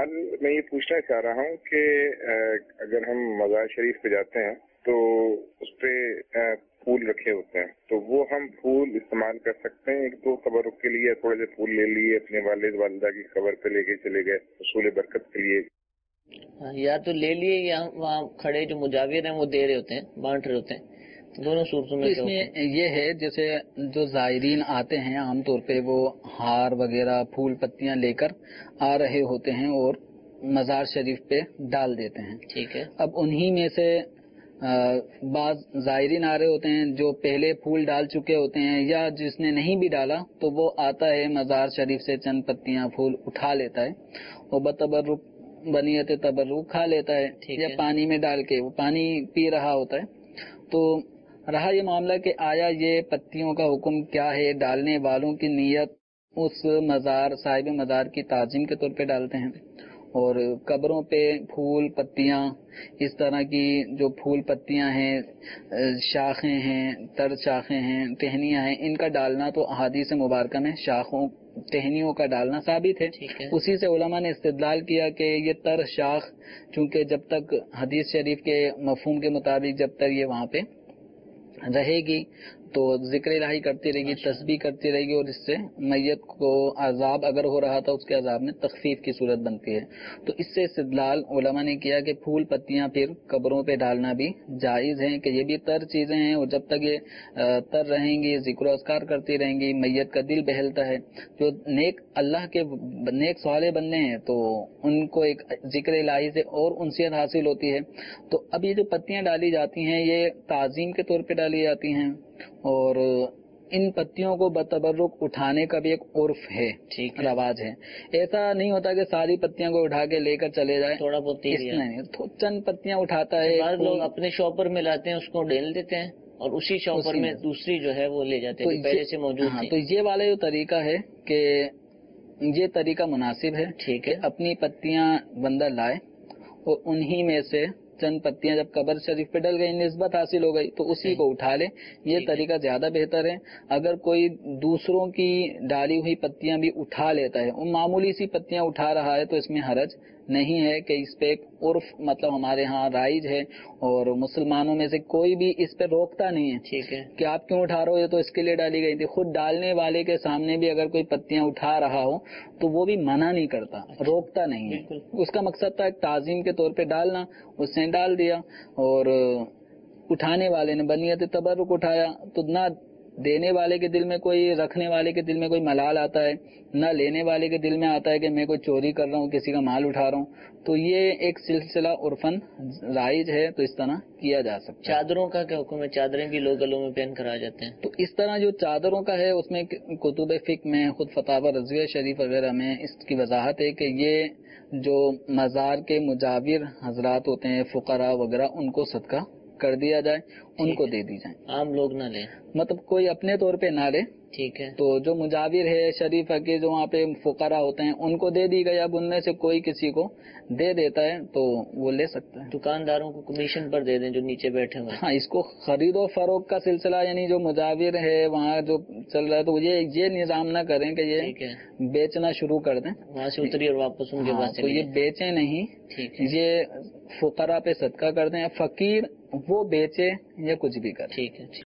سوال میں یہ پوچھنا چاہ رہا ہوں کہ اگر ہم مزار شریف پہ جاتے ہیں تو اس پہ پھول رکھے ہوتے ہیں، تو وہ ہم پھول استعمال کر سکتے ہیں؟ ایک دو تبرک کے لیے تھوڑے سے پھول لے لیے، اپنے والد والدہ کی قبر پہ لے کے چلے گئے حصول برکت کے لیے، یا تو لے لیے یا وہاں کھڑے جو مجاور ہیں وہ دے رہے ہوتے ہیں، بانٹ رہے ہوتے ہیں، دونوں صورتوں میں۔ اس میں یہ ہے جیسے جو زائرین آتے ہیں عام طور پہ وہ ہار وغیرہ پھول پتیاں لے کر آ رہے ہوتے ہیں اور مزار شریف پہ ڈال دیتے ہیں، ٹھیک ہے۔ اب انہی میں سے بعض زائرین آ رہے ہوتے ہیں جو پہلے پھول ڈال چکے ہوتے ہیں، یا جس نے نہیں بھی ڈالا تو وہ آتا ہے مزار شریف سے چند پتیاں پھول اٹھا لیتا ہے اور بتبرک بنیت تبرک کھا لیتا ہے، یا پانی میں ڈال کے وہ پانی پی رہا ہوتا ہے۔ تو رہا یہ معاملہ کہ آیا یہ پتیوں کا حکم کیا ہے، ڈالنے والوں کی نیت اس مزار صاحب مزار کی تعظیم کے طور پہ ڈالتے ہیں، اور قبروں پہ پھول پتیاں اس طرح کی جو پھول پتیاں ہیں، شاخیں ہیں، تر شاخیں ہیں، ٹہنیاں ہیں، ان کا ڈالنا تو احادیث مبارکہ میں شاخوں ٹہنیوں کا ڈالنا ثابت ہے۔ اسی سے علماء نے استدلال کیا کہ یہ تر شاخ چونکہ جب تک حدیث شریف کے مفہوم کے مطابق جب تک یہ وہاں پہ رہے گی تو ذکر الہی کرتی رہے گی، تسبیح کرتی رہے گی، اور اس سے میت کو عذاب اگر ہو رہا تھا اس کے عذاب میں تخفیف کی صورت بنتی ہے۔ تو اس سے استدلال علماء نے کیا کہ پھول پتیاں پھر قبروں پہ ڈالنا بھی جائز ہیں، کہ یہ بھی تر چیزیں ہیں اور جب تک یہ تر رہیں گی، ذکر و اذکار کرتی رہیں گی، میت کا دل بہلتا ہے، جو نیک اللہ کے نیک صالح بندے ہیں تو ان کو ایک ذکر الہی سے اور انسیت حاصل ہوتی ہے۔ تو اب یہ جو پتیاں ڈالی جاتی ہیں یہ تعظیم کے طور پہ ڈالی جاتی ہیں، اور ان پتیوں کو بتبرک اٹھانے کا بھی ایک عرف ہے، رواج ہے۔ ایسا نہیں ہوتا کہ ساری پتیاں کو اٹھا کے لے کر چلے جائے، تھوڑا بہت چند پتیاں اٹھاتا ہے، بعض لوگ اپنے شاپر میں لاتے ہیں، اس کو ڈھیل دیتے ہیں اور اسی شاپر میں دوسری جو ہے وہ لے جاتے ہیں پہلے سے موجود ہے۔ تو یہ والا جو طریقہ ہے کہ یہ طریقہ مناسب ہے، ٹھیک ہے، اپنی پتیاں بندہ لائے اور انہی میں سے چند پتیاں جب قبر شریف پہ ڈل گئی، نسبت حاصل ہو گئی تو اسی کو اٹھا لے، یہ طریقہ زیادہ بہتر ہے۔ اگر کوئی دوسروں کی ڈالی ہوئی پتیاں بھی اٹھا لیتا ہے، وہ معمولی سی پتیاں اٹھا رہا ہے تو اس میں حرج نہیں ہے، کہ اس پہ ایک عرف مطلب ہمارے ہاں رائج ہے اور مسلمانوں میں سے کوئی بھی اس پہ روکتا نہیں ہے، ٹھیک ہے، کہ آپ کیوں اٹھا رہے ہو، یہ تو اس کے لیے ڈالی گئی تھی۔ خود ڈالنے والے کے سامنے بھی اگر کوئی پتیاں اٹھا رہا ہو تو وہ بھی منع نہیں کرتا، روکتا نہیں ہے۔ اس کا مقصد تھا ایک تعظیم کے طور پہ ڈالنا، اس نے ڈال دیا، اور اٹھانے والے نے بنیت تبرک اٹھایا، تو نہ دینے والے کے دل میں کوئی، رکھنے والے کے دل میں کوئی ملال آتا ہے، نہ لینے والے کے دل میں آتا ہے کہ میں کوئی چوری کر رہا ہوں، کسی کا مال اٹھا رہا ہوں۔ تو یہ ایک سلسلہ عرفن رائج ہے، تو اس طرح کیا جا سکتا ہے۔ چادروں کا کیا حکم ہے؟ چادریں بھی لوگ گلوں میں پہن کر آ جاتے ہیں، تو اس طرح جو چادروں کا ہے اس میں کتب فقہ میں، خود فتاوی رضویہ شریف وغیرہ میں اس کی وضاحت ہے کہ یہ جو مزار کے مجاور حضرات ہوتے ہیں، فقراء وغیرہ، ان کو صدقہ کر دیا جائے، ان کو دے دی جائیں، عام لوگ نہ لیں، مطلب کوئی اپنے طور پہ نہ لے، ٹھیک ہے۔ تو جو مجاور ہے شریف کے جو وہاں پہ فقراء ہوتے ہیں ان کو دے دی گئی، اب ان میں سے کوئی کسی کو دے دیتا ہے تو وہ لے سکتا ہے۔ دکانداروں کو کمیشن پر دے دیں جو نیچے بیٹھے ہوئے۔ ہاں، اس کو خرید و فروخت کا سلسلہ، یعنی جو مجاور ہے وہاں جو چل رہا ہے تو یہ نظام نہ کریں کہ یہ بیچنا شروع کر دیں، وہاں سے اتری اور واپس ان کے پاس، تو یہ بیچے نہیں، یہ فقراء پہ صدقہ کر دیں، فقیر وہ بیچے یا کچھ بھی کرے، ٹھیک ہے۔